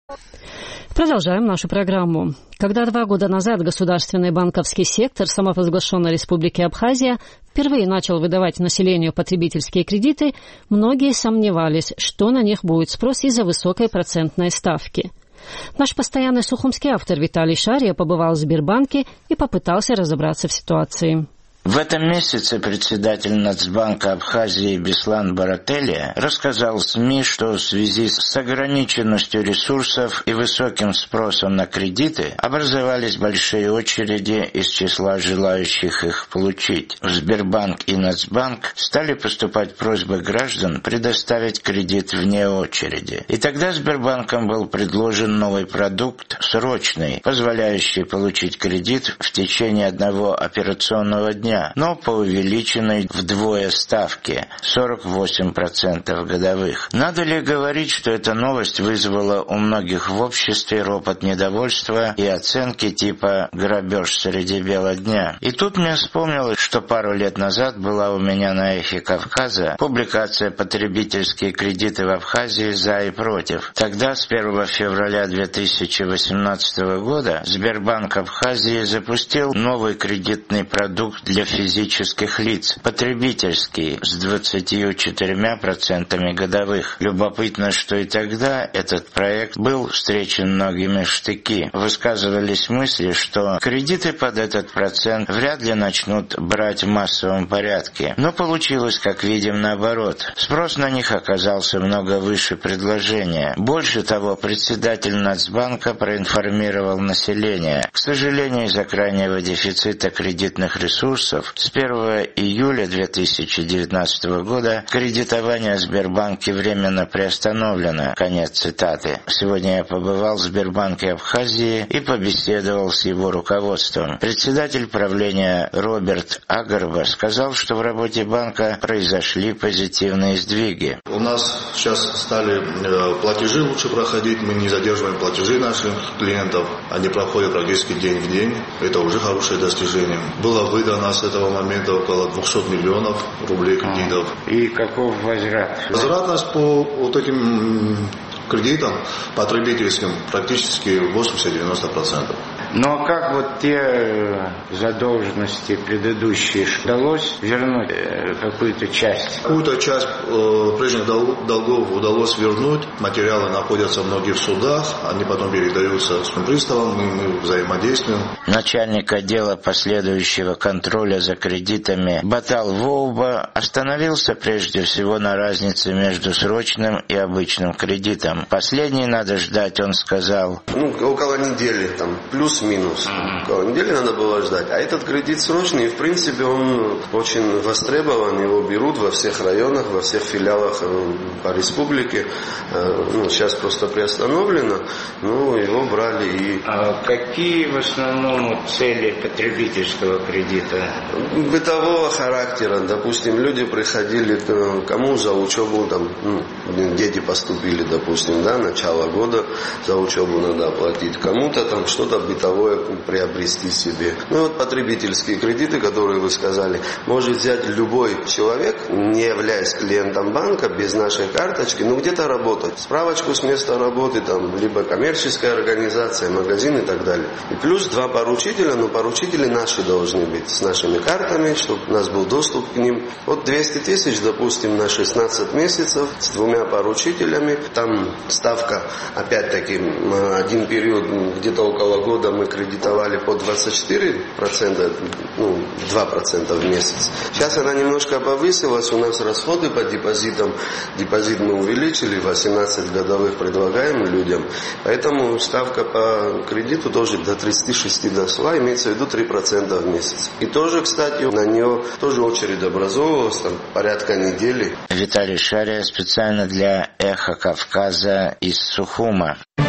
Продолжаем нашу программу. Когда 2 года назад государственный банковский сектор самопровозглашенной Республики Абхазия впервые начал выдавать населению потребительские кредиты, многие сомневались, что на них будет спрос из-за высокой процентной ставки. Наш постоянный сухумский автор Виталий Шария побывал в Сбербанке и попытался разобраться в ситуации. В этом месяце председатель Нацбанка Абхазии Беслан Барателия рассказал СМИ, что в связи с ограниченностью ресурсов и высоким спросом на кредиты образовались большие очереди из числа желающих их получить. В Сбербанк и Нацбанк стали поступать просьбы граждан предоставить кредит вне очереди. И тогда Сбербанком был предложен новый продукт «Срочный», позволяющий получить кредит в течение одного операционного дня, но по увеличенной вдвое ставке – 48% годовых. Надо ли говорить, что эта новость вызвала у многих в обществе ропот недовольства и оценки типа «грабеж среди бела дня». И тут мне вспомнилось, что пару лет назад была у меня на «Эхе Кавказа» публикация «Потребительские кредиты в Абхазии за и против». Тогда, с 1 февраля 2018 года, Сбербанк Абхазии запустил новый кредитный продукт для физических лиц, потребительский, с 24% годовых. Любопытно, что и тогда этот проект был встречен многими в штыки. Высказывались мысли, что кредиты под этот процент вряд ли начнут брать в массовом порядке. Но получилось, как видим, наоборот. Спрос на них оказался много выше предложения. Больше того, председатель Нацбанка проинформировал население. К сожалению, из-за крайнего дефицита кредитных ресурсов с 1 июля 2019 года кредитование в Сбербанке временно приостановлено. Конец цитаты. Сегодня я побывал в Сбербанке Абхазии и побеседовал с его руководством. Председатель правления Роберт Агарба сказал, что в работе банка произошли позитивные сдвиги. У нас сейчас стали платежи лучше проходить, мы не задерживаем платежи наших клиентов, они проходят практически день в день, это уже хорошее достижение. Было выдано с этого момента около 200 миллионов рублей кредитов. И каков возврат? Возвратность по вот этим кредитам потребительским практически 80-90%. Но как вот те задолженности предыдущие удалось вернуть какую-то часть? Какую-то часть прежних долгов удалось вернуть. Материалы находятся в многих судах, они потом передаются приставам, мы взаимодействуем. Начальник отдела последующего контроля за кредитами Батал Воуба остановился прежде всего на разнице между срочным и обычным кредитом. Последний надо ждать, он сказал. Около недели, плюс-минус. Около недели надо было ждать. А этот кредит срочный, и в принципе он очень востребован, его берут во всех районах, во всех филиалах по республике. Сейчас просто приостановлено, но его брали и... А какие в основном цели потребительского кредита? Бытового характера. Допустим, люди приходили, кому за учебу, дети поступили, допустим, начало года, за учебу надо оплатить. Кому-то что-то бытовое приобрести себе. Потребительские кредиты, которые вы сказали, может взять любой человек, не являясь клиентом банка, без нашей карточки, где-то работать. Справочку с места работы, либо коммерческая организация, магазин и так далее. И плюс 2 поручителя, но поручители наши должны быть, с нашими картами, чтобы у нас был доступ к ним. 200 тысяч, допустим, на 16 месяцев с 2 поручителями. Там ставка, опять-таки, один период, где-то около года мы кредитовали по 24%, 2% в месяц. Сейчас она немножко повысилась, у нас расходы по депозитам. Депозит мы увеличили, 18 годовых предлагаем людям. Поэтому ставка по кредиту тоже до 36 дошла, имеется в виду 3% в месяц. И тоже, кстати, на нее тоже очередь образовывалась, порядка недели. Виталий Шария специально для «Эха Кавказа» из Сухума.